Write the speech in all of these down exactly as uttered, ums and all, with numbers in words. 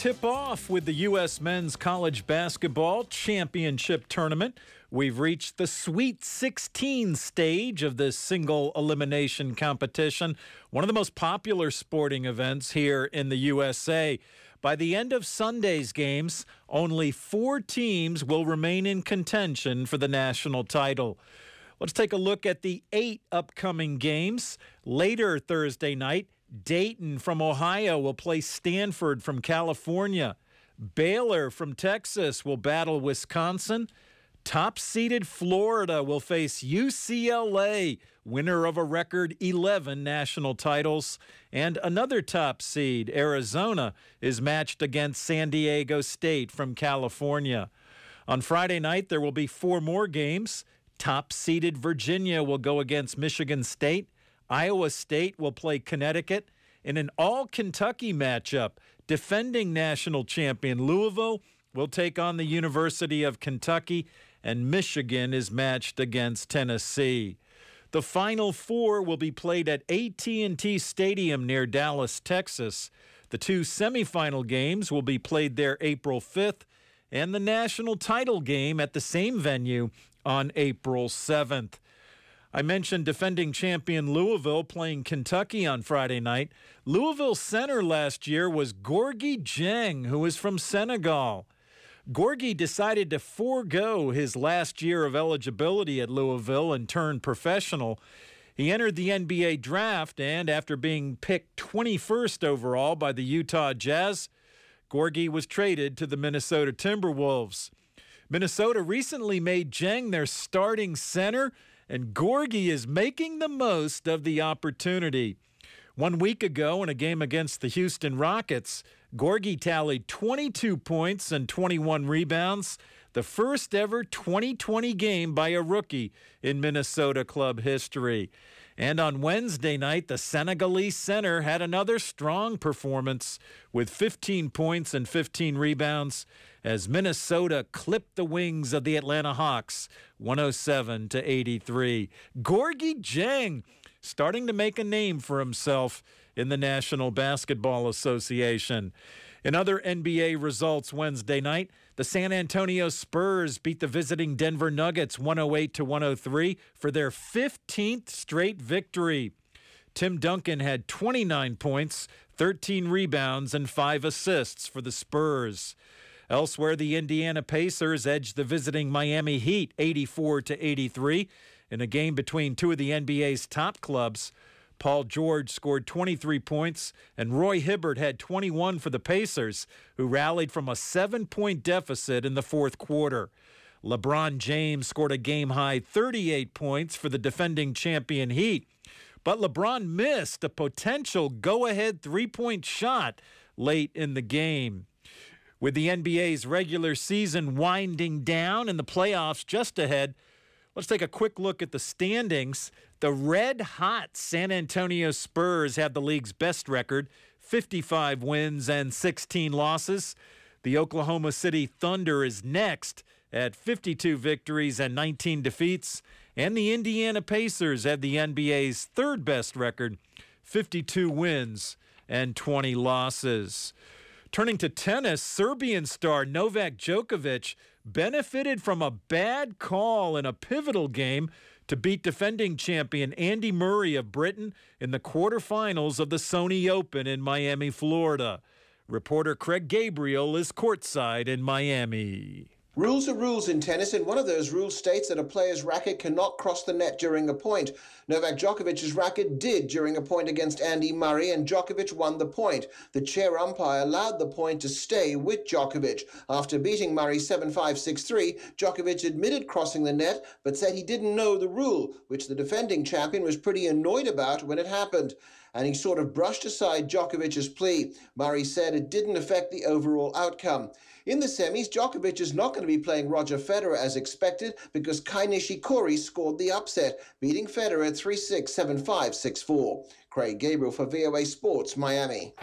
tip-off with the U S Men's College Basketball Championship Tournament. We've reached the Sweet sixteen stage of this single elimination competition, one of the most popular sporting events here in the U S A. By the end of Sunday's games, only four teams will remain in contention for the national title. Let's take a look at the eight upcoming games. Later Thursday night, Dayton from Ohio will play Stanford from California. Baylor from Texas will battle Wisconsin. Top-seeded Florida will face U C L A, winner of a record eleven national titles. And another top seed, Arizona, is matched against San Diego State from California. On Friday night, there will be four more games. Top-seeded Virginia will go against Michigan State. Iowa State will play Connecticut. In an all-Kentucky matchup, defending national champion Louisville will take on the University of Kentucky, and Michigan is matched against Tennessee. The Final Four will be played at A T and T Stadium near Dallas, Texas. The two semifinal games will be played there April fifth, and the national title game at the same venue on April seventh. I mentioned defending champion Louisville playing Kentucky on Friday night. Louisville center last year was Gorgui Dieng, who is from Senegal. Gorgui decided to forego his last year of eligibility at Louisville and turn professional. He entered the N B A draft, and after being picked twenty-first overall by the Utah Jazz, Gorgui was traded to the Minnesota Timberwolves. Minnesota recently made Dieng their starting center, and Gorgui is making the most of the opportunity. One week ago, in a game against the Houston Rockets, Gorgui tallied twenty-two points and twenty-one rebounds, the first ever twenty twenty game by a rookie in Minnesota club history. And on Wednesday night, the Senegalese center had another strong performance with fifteen points and fifteen rebounds as Minnesota clipped the wings of the Atlanta Hawks one oh seven to eighty-three. Gorgui Dieng starting to make a name for himself in the National Basketball Association. In other N B A results Wednesday night, the San Antonio Spurs beat the visiting Denver Nuggets one oh eight to one oh three for their fifteenth straight victory. Tim Duncan had twenty-nine points, thirteen rebounds, and five assists for the Spurs. Elsewhere, the Indiana Pacers edged the visiting Miami Heat eighty-four to eighty-three in a game between two of the N B A's top clubs. Paul George scored twenty-three points, and Roy Hibbert had twenty-one for the Pacers, who rallied from a seven-point deficit in the fourth quarter. LeBron James scored a game-high thirty-eight points for the defending champion Heat, but LeBron missed a potential go-ahead three-point shot late in the game. With the N B A's regular season winding down and the playoffs just ahead, let's take a quick look at the standings. The red-hot San Antonio Spurs have the league's best record, fifty-five wins and sixteen losses. The Oklahoma City Thunder is next at fifty-two victories and nineteen defeats. And the Indiana Pacers have the N B A's third-best record, fifty-two wins and twenty losses. Turning to tennis, Serbian star Novak Djokovic benefited from a bad call in a pivotal game to beat defending champion Andy Murray of Britain in the quarterfinals of the Sony Open in Miami, Florida. Reporter Craig Gabriel is courtside in Miami. Rules are rules in tennis, and one of those rules states that a player's racket cannot cross the net during a point. Novak Djokovic's racket did during a point against Andy Murray, and Djokovic won the point. The chair umpire allowed the point to stay with Djokovic. After beating Murray seven five, six three, Djokovic admitted crossing the net, but said he didn't know the rule, which the defending champion was pretty annoyed about when it happened. And he sort of brushed aside Djokovic's plea. Murray said it didn't affect the overall outcome. In the semis, Djokovic is not going to be playing Roger Federer as expected because Kai Nishikori scored the upset, beating Federer three six, seven five, six four. Craig Gabriel for V O A Sports, Miami.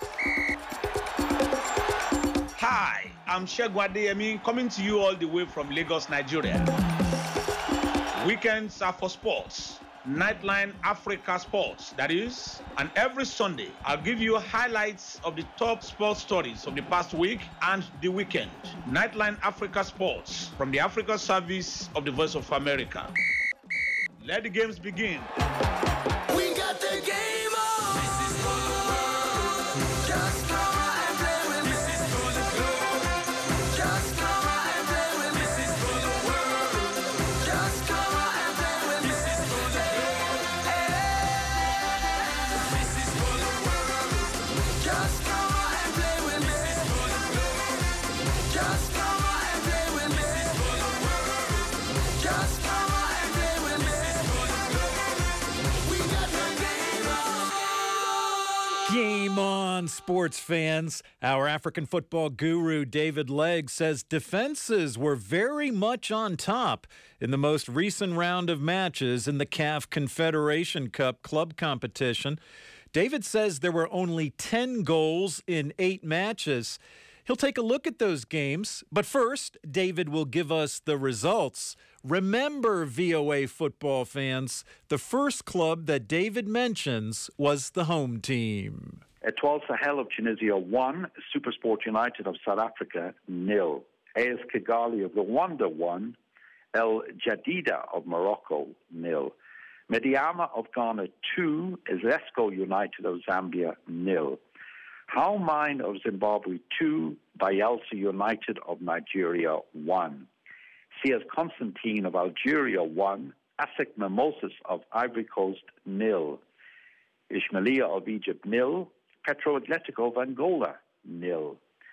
Hi, I'm Shegun Adeyemi, coming to you all the way from Lagos, Nigeria. Weekends are for sports. Nightline Africa Sports, that is. And every Sunday, I'll give you highlights of the top sports stories of the past week and the weekend. Nightline Africa Sports from the Africa Service of the Voice of America. Let the games begin. We got the game on. This is for the world. Just come out and play with me. This is for the globe. Just come out and play with me. This is for the world. Just come out and play with me. This is for the globe. This is for the world. Just come out and play with me. This is for the globe. Just come out and play with me. This is for the world. Just come out and play with me. Game on, sports fans. Our African football guru, David Legg, says defenses were very much on top in the most recent round of matches in the C A F Confederation Cup club competition. David says there were only ten goals in eight matches. He'll take a look at those games, but first, David will give us the results. Remember, V O A football fans, the first club that David mentions was the home team. Etoile Sahel of Tunisia one, Supersport United of South Africa nil. A S Kigali of Rwanda one, El Jadida of Morocco nil. Mediama of Ghana two, Zesco United of Zambia nil. How Mine of Zimbabwe two, Bayelsa United of Nigeria one. C S Constantine of Algeria one, ASEC Mimosas of Ivory Coast nil. Ismailia of Egypt nil, Petro Atletico of Angola nil.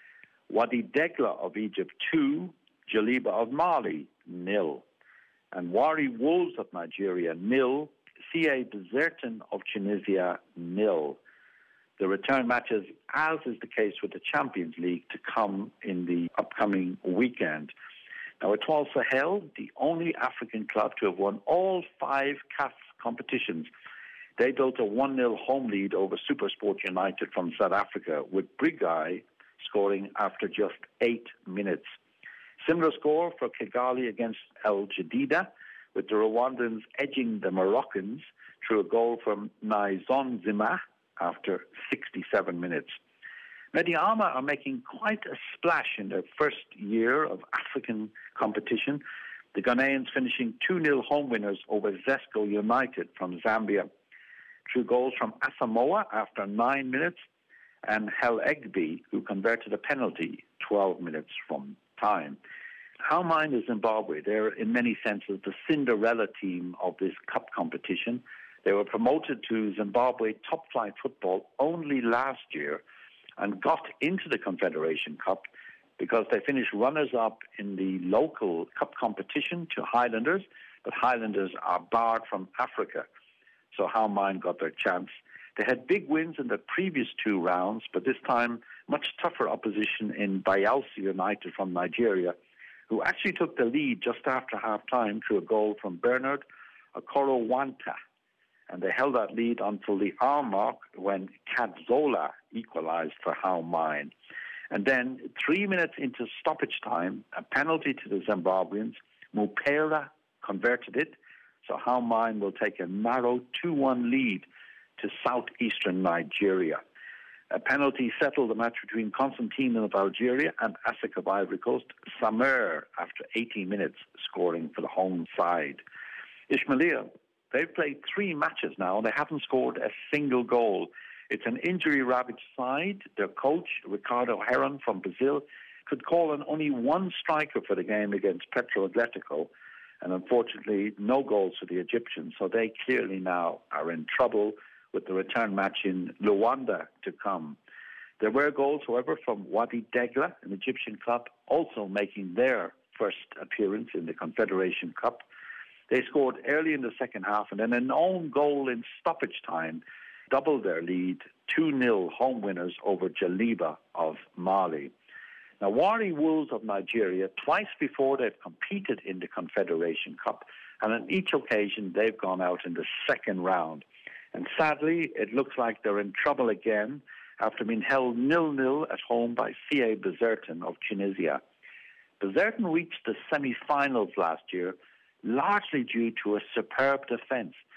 Wadi Degla of Egypt two, Jaliba of Mali nil. And Wari Wolves of Nigeria nil, C A Desertin of Tunisia nil. The return matches, as is the case with the Champions League, to come in the upcoming weekend. Now, Etoile Sahel, the only African club to have won all five C A F competitions, they built a one nil home lead over Supersport United from South Africa, with Brigai scoring after just eight minutes. Similar score for Kigali against El Jadida, with the Rwandans edging the Moroccans through a goal from Naizon Zima after sixty-seven minutes. Mediama are making quite a splash in their first year of African competition. The Ghanaians finishing two nil home winners over Zesco United from Zambia. Through goals from Asamoah after nine minutes and Hel Egby, who converted a penalty twelve minutes from time. How Mine is Zimbabwe? They're in many senses the Cinderella team of this cup competition. They were promoted to Zimbabwe top flight football only last year and got into the Confederation Cup because they finished runners-up in the local cup competition to Highlanders, but Highlanders are barred from Africa. So How Mine got their chance. They had big wins in the previous two rounds, but this time much tougher opposition in Bayelsa United from Nigeria, who actually took the lead just after half-time through a goal from Bernard Okorowanta. And they held that lead until the hour mark when Kadzola equalized for How Mine. And then three minutes into stoppage time, a penalty to the Zimbabweans, Mupera converted it, so How Mine will take a narrow two one lead to southeastern Nigeria. A penalty settled the match between Constantine of Algeria and ASEC of Ivory Coast, Samer, after eighteen minutes, scoring for the home side. Ismailia, they've played three matches now, and they haven't scored a single goal. It's an injury-ravaged side. Their coach, Ricardo Heron from Brazil, could call on only one striker for the game against Petro Atletico, and unfortunately, no goals for the Egyptians. So they clearly now are in trouble with the return match in Luanda to come. There were goals, however, from Wadi Degla, an Egyptian club, also making their first appearance in the Confederation Cup. They scored early in the second half, and then an own goal in stoppage time doubled their lead, two nil home winners over Jaliba of Mali. Now, Wari Wolves of Nigeria, twice before they've competed in the Confederation Cup, and on each occasion they've gone out in the second round. And sadly, it looks like they're in trouble again after being held nil nil at home by C A Desertin of Tunisia. Desertin reached the semi-finals last year, largely due to a superb defence.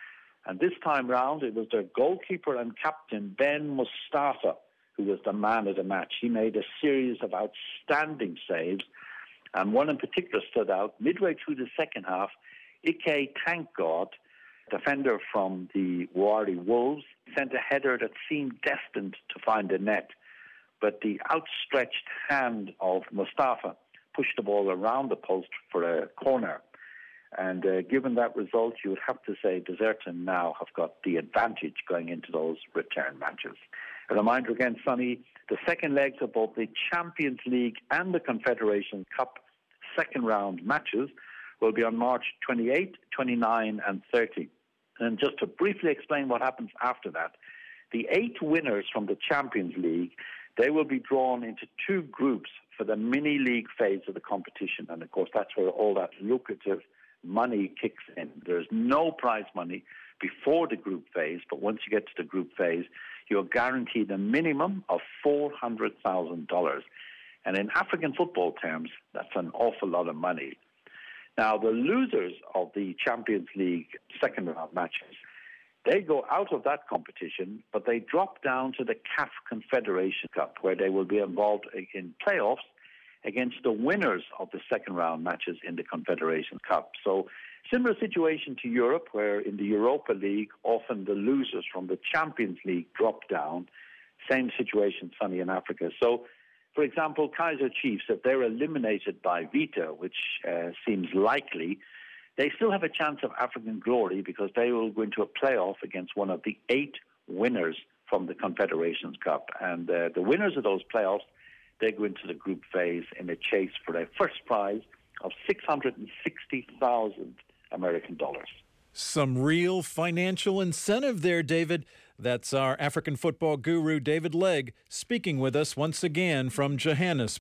And this time round, it was their goalkeeper and captain, Ben Mustafa, who was the man of the match. He made a series of outstanding saves, and one in particular stood out. Midway through the second half, Ike Tankgod, defender from the Warri Wolves, sent a header that seemed destined to find the net. But the outstretched hand of Mustafa pushed the ball around the post for a corner. And uh, given that result, you would have to say Deserton now have got the advantage going into those return matches. A reminder again, Sonny, the second legs of both the Champions League and the Confederation Cup second round matches will be on March twenty-eighth, twenty-ninth and thirtieth. And just to briefly explain what happens after that, the eight winners from the Champions League, they will be drawn into two groups for the mini-league phase of the competition. And, of course, that's where all that lucrative money kicks in. There's no prize money before the group phase, but once you get to the group phase, you're guaranteed a minimum of four hundred thousand dollars. And in African football terms, that's an awful lot of money. Now, the losers of the Champions League second round matches, they go out of that competition, but they drop down to the C A F Confederation Cup, where they will be involved in playoffs against the winners of the second round matches in the Confederation Cup. So, similar situation to Europe, where in the Europa League, often the losers from the Champions League drop down. Same situation, Sonny, in Africa. So, for example, Kaiser Chiefs, if they're eliminated by Vita, which uh, seems likely, they still have a chance of African glory because they will go into a playoff against one of the eight winners from the Confederations Cup. And uh, the winners of those playoffs, they go into the group phase in a chase for their first prize of six hundred sixty thousand American dollars. Some real financial incentive there, David. That's our African football guru, David Legg, speaking with us once again from Johannesburg.